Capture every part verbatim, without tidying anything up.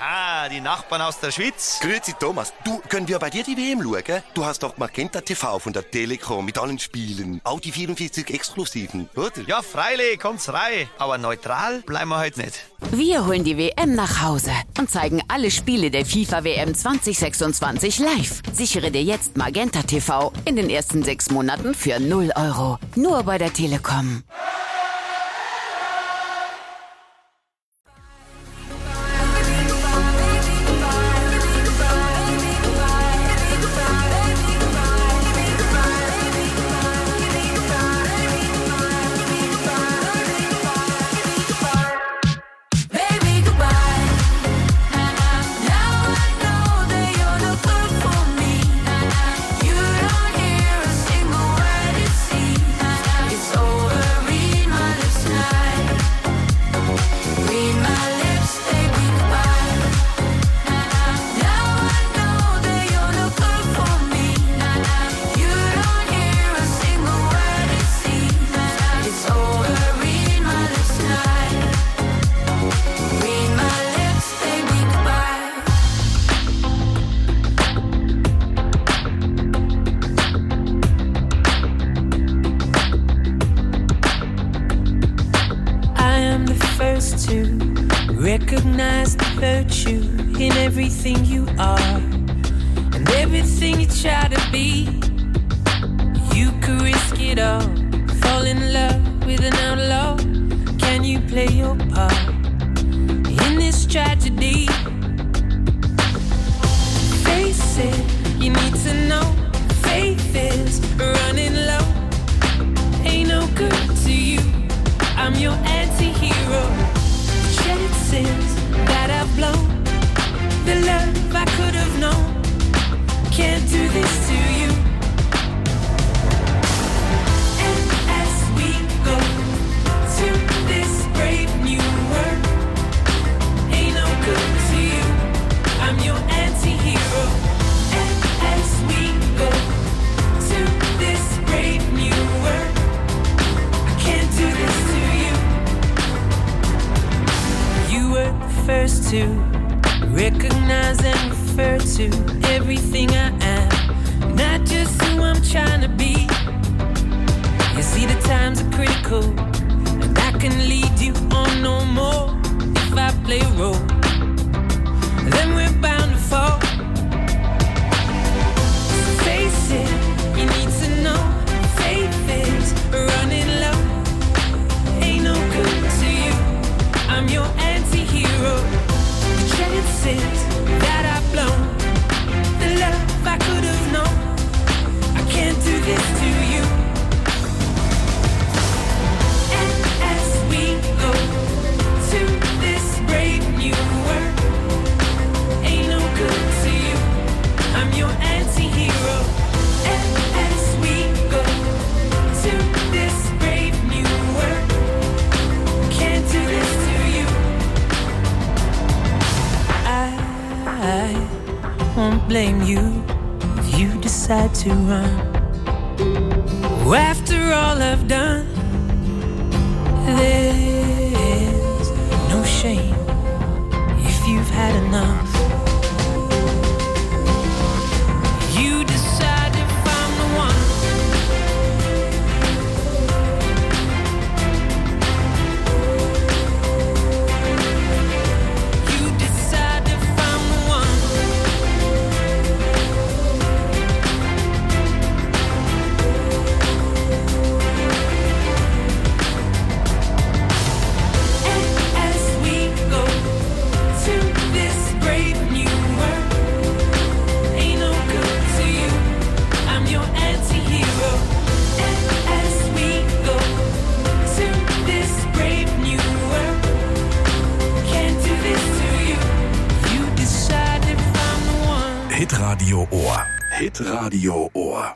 Ah, die Nachbarn aus der Schweiz. Grüezi Thomas, du, können wir bei dir die W M schauen? Du hast doch Magenta T V von der Telekom mit allen Spielen. Auch die vierundvierzig Exklusiven, oder? Ja, freilich, kommt's rein. Aber neutral bleiben wir heute nicht. Wir holen die W M nach Hause und zeigen alle Spiele der FIFA W M zwanzig sechsundzwanzig live. Sichere dir jetzt Magenta T V in den ersten sechs Monaten für null Euro. Nur bei der Telekom. Recognize the virtue in everything you are and everything you try to be. You could risk it all, fall in love with an outlaw. Can you play your part in this tragedy? Face it, you need to know faith is running low. Ain't no good to you, I'm your anti-hero. Chances that I've blown, the love I could have known, can't do this to you. And as we go to this brave new world, ain't no good to you, I'm your anti-hero. And as we go to this brave new world, I can't do this to you. You were the first to recognize and refer to everything I am, not just who I'm trying to be. You see the times are critical, and I can lead you on no more. If I play a role, then we're bound to fall. Face it, you need to know faith is running low. Ain't no good to you, I'm your anti-hero. The chances that I've blown, the love I could have known, I can't do this to you. And as we go to this brave new world, ain't no good to you, I'm your anti-hero. And as we go to this brave new world, can't do this to you. I won't blame you if you decide to run. After all I've done, there's no shame if you've had enough. You decide if I'm the one. You decide if I'm the one. And as we go to this brave new world, ain't no good to you, I'm your anti-hero. And as we go to this brave new world, can't do this to you. You decide if I'm the one. Hitradio Ohr. Hitradio Ohr.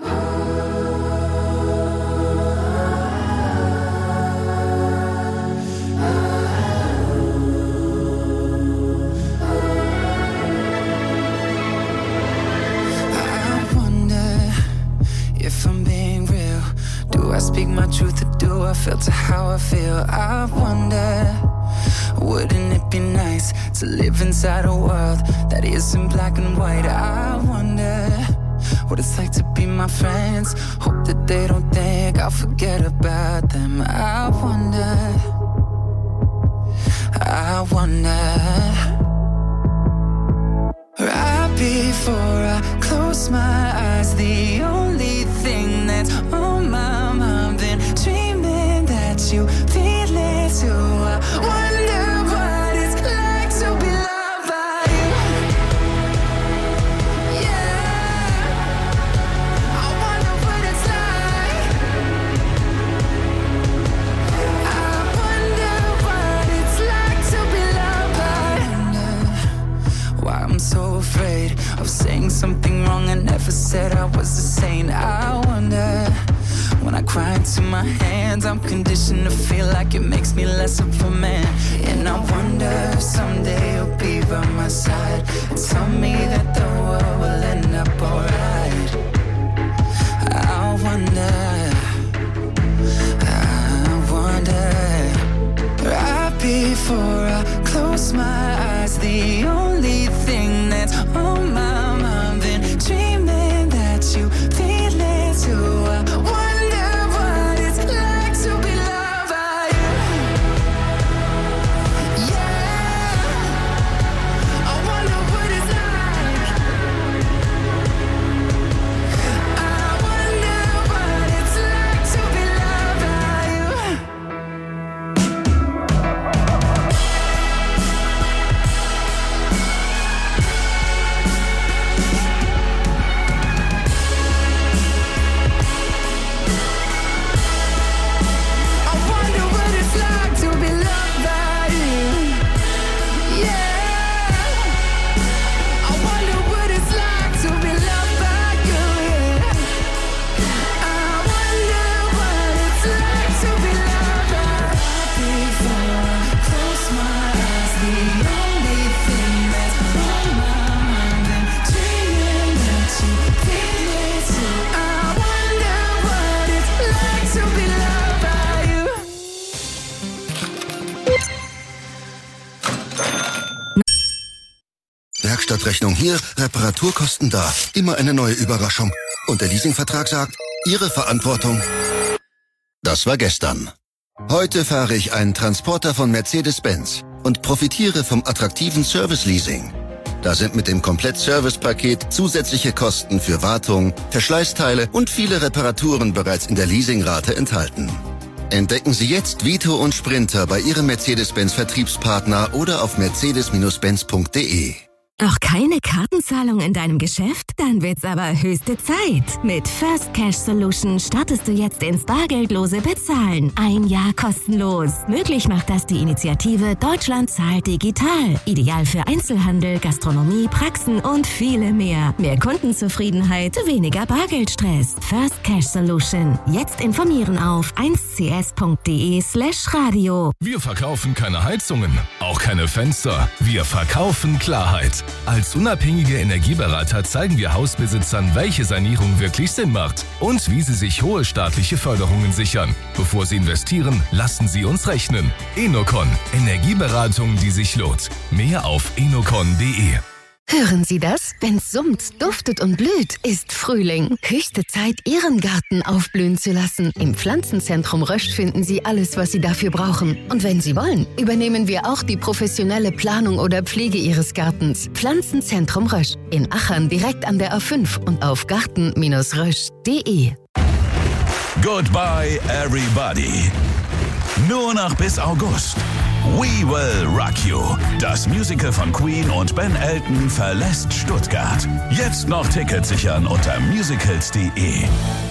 I wonder if I'm being real. Do I speak my truth or do I filter how I feel? I wonder, wouldn't it be nice nice to live inside a world that isn't black and white. I wonder what it's like to be my friends. Hope that they don't think I'll forget about them. I wonder, I wonder. Right before I close my eyes, the only thing that's on my mind, been dreaming that you feel it too. I wonder what it's like to be loved by you. Yeah, I wonder what it's like. I wonder what it's like to be loved by you. Why I'm so afraid of saying something wrong. I never said I was a saint. I wonder, when I cry into my hands, I'm conditioned to feel like it makes me less of a man. And I wonder if someday you'll be by my side and tell me that the world will end up alright. I wonder, I wonder. Right before I close my eyes, the only thing that's on my mind, been dreaming that you feel it too. I wonder what it's like to be loved by you. Yeah, I wonder what it's like. I wonder what it's like to be loved by you. I wonder what it's like to be loved by you. Yeah, I wonder what it's like to be loved by you. Yeah, I wonder what it's like to be loved by you. Before I close my eyes, the only thing that's on my mind, been dreaming that you feel it too. I wonder what it's like to be loved by you. Werkstattrechnung hier, Reparaturkosten da. Immer eine neue Überraschung. Und der Leasingvertrag sagt, Ihre Verantwortung. Das war gestern. Heute fahre ich einen Transporter von Mercedes-Benz und profitiere vom attraktiven Service-Leasing. Da sind mit dem Komplett-Service-Paket zusätzliche Kosten für Wartung, Verschleißteile und viele Reparaturen bereits in der Leasingrate enthalten. Entdecken Sie jetzt Vito und Sprinter bei Ihrem Mercedes-Benz-Vertriebspartner oder auf mercedes Bindestrich benz punkt de. Noch keine Kartenzahlung in deinem Geschäft? Dann wird's aber höchste Zeit. Mit First Cash Solution startest du jetzt ins bargeldlose Bezahlen. Ein Jahr kostenlos. Möglich macht das die Initiative Deutschland zahlt digital. Ideal für Einzelhandel, Gastronomie, Praxen und viele mehr. Mehr Kundenzufriedenheit, weniger Bargeldstress. First Cash Solution. Jetzt informieren auf eins c s punkt de slash radio. Wir verkaufen keine Heizungen, auch keine Fenster. Wir verkaufen Klarheit. Als unabhängige Energieberater zeigen wir Hausbesitzern, welche Sanierung wirklich Sinn macht und wie sie sich hohe staatliche Förderungen sichern. Bevor sie investieren, lassen sie uns rechnen. Enocon. Energieberatung, die sich lohnt. Mehr auf enocon punkt de. Hören Sie das? Wenn's summt, duftet und blüht, ist Frühling. Höchste Zeit, Ihren Garten aufblühen zu lassen. Im Pflanzenzentrum Rösch finden Sie alles, was Sie dafür brauchen. Und wenn Sie wollen, übernehmen wir auch die professionelle Planung oder Pflege Ihres Gartens. Pflanzenzentrum Rösch. In Achern direkt an der A fünf und auf garten Bindestrich rösch punkt de. Goodbye, everybody. Nur noch bis August. We Will Rock You. Das Musical von Queen und Ben Elton verlässt Stuttgart. Jetzt noch Tickets sichern unter musicals punkt de.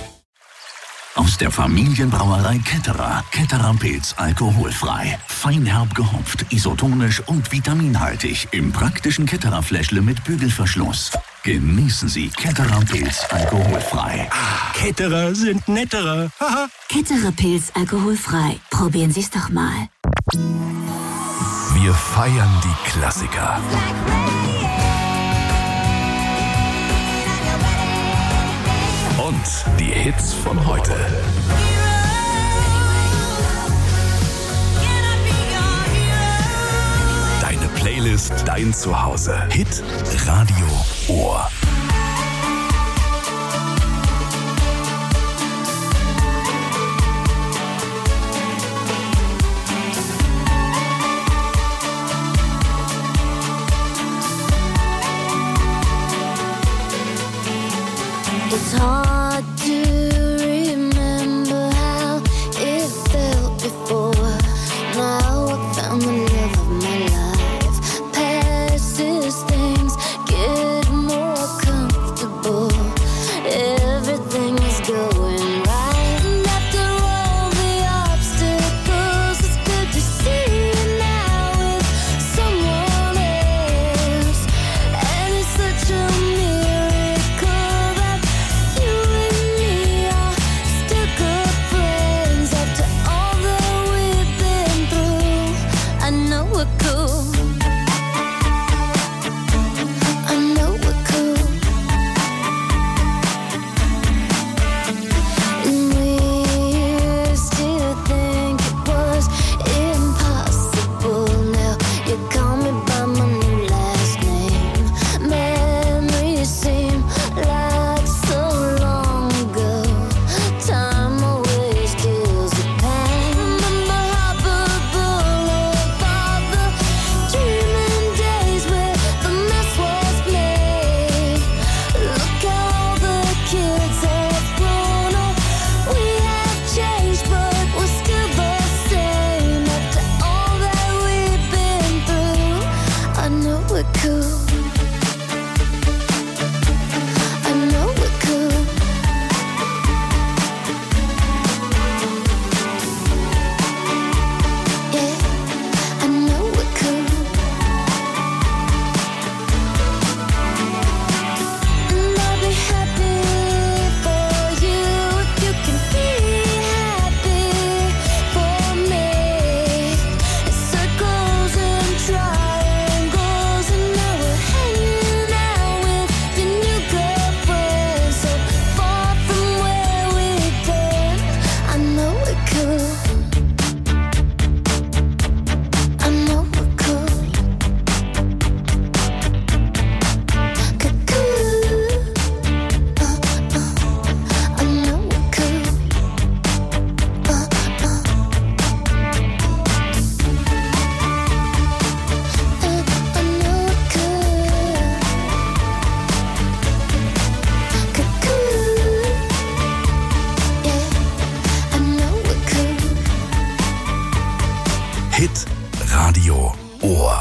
Aus der Familienbrauerei Ketterer. Ketterer Pilz alkoholfrei. Feinherb gehopft, isotonisch und vitaminhaltig. Im praktischen Ketterer Fläschle mit Bügelverschluss. Genießen Sie Ketterer Pilz alkoholfrei. Ketterer sind netterer. Ketterer Pilz alkoholfrei. Probieren Sie es doch mal. Wir feiern die Klassiker. Und die Hits von heute. Deine Playlist Playlist dein Zuhause. Hit Radio Ohr. It's hard to remember how it felt before. Now I found the love of my life. Past as things get more comfortable, everything is going right. And after all the obstacles, it's good to see you now with someone else. And it's such a miracle that you and me are still good friends after all that we've been through. I know we're cool. I know we're cool. And we used to think it was impossible. Now you call me by my new last name. Memories seem like so long ago. Time always deals a pain. Remember Harper Boulevard, the dreaming days where the mess was made. Look how the kids have grown up. We have changed, but we're still the same. After all that we've been through, I know we're cool. I know we're cool. Yeah, I know we're cool. And I'll be happy for you if you can be happy for me. It circles and triangles, and now we're hanging out with your new girlfriend. So far from where we've been, I know we're cool. I know we're cool. Cuckoo. Uh, uh. I know we're cool. Uh, uh. Uh, I know we're cool. Cuckoo. Yeah, I know we're cool. Hit Radio Ohr.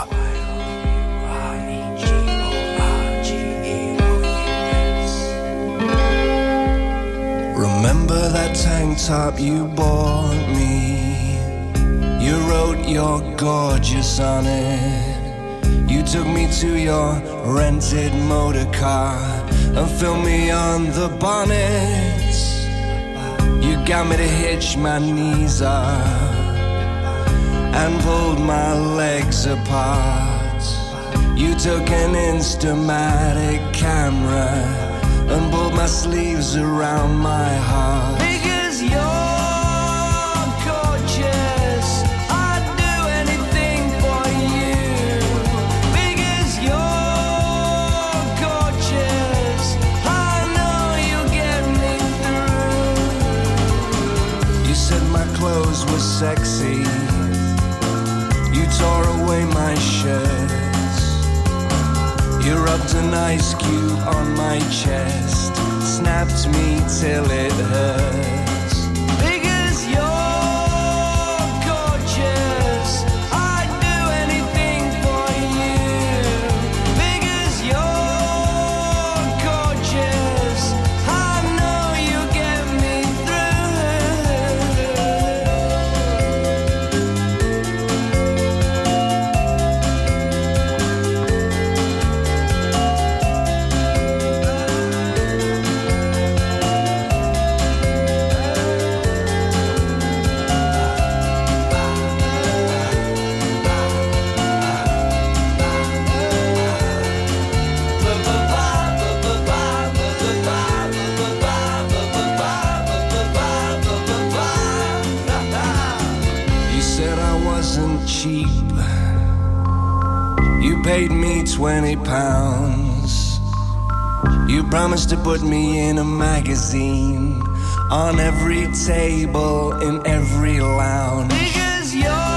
Remember that tank top you bought me? You wrote you're gorgeous on it. You took me to your rented motor car and filmed me on the bonnet. You got me to hitch my knees up and pulled my legs apart. You took an Instamatic camera and pulled my sleeves around my heart. Because you're gorgeous, I'd do anything for you. Because you're gorgeous, I know you'll get me through. You said my clothes were sexy. You tore away my shirts. You rubbed an ice cube on my chest, snapped me till it hurts. Because you're gorgeous, I'd do anything for you. Because you're gorgeous, I know you'll get me through. You paid me twenty pounds. You promised to put me in a magazine, on every table, in every lounge. Because you're